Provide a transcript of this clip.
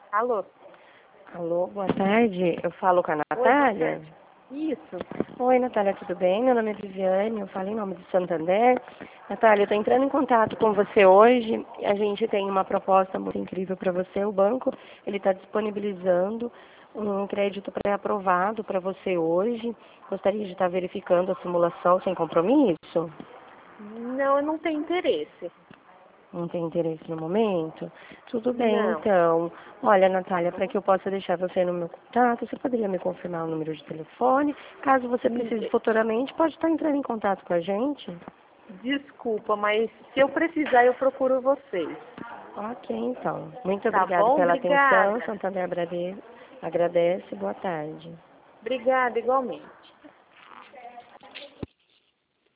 Alô? Alô, boa tarde. Eu falo com a Oi, Natália. boa tarde. Isso. Oi, Natália, tudo bem? Meu nome é Viviane, eu falo em nome do Santander. Natália, eu estou entrando em contato com você hoje. A gente tem uma proposta muito incrível para você. O banco ele está disponibilizando um crédito pré-aprovado para você hoje. Gostaria de estar verificando a simulação sem compromisso? Não, eu não tenho interesse. Não tem interesse no momento? Tudo bem, Não. então. Olha, Natália, para que eu possa deixar você no meu contato, você poderia me confirmar o número de telefone? Caso você precise futuramente, pode estar entrando em contato com a gente? Desculpa, mas se eu precisar, eu procuro vocês. Ok, então. Muito Tá obrigada bom? pela atenção. Obrigada. Santander agradece. Boa tarde. Obrigada, igualmente.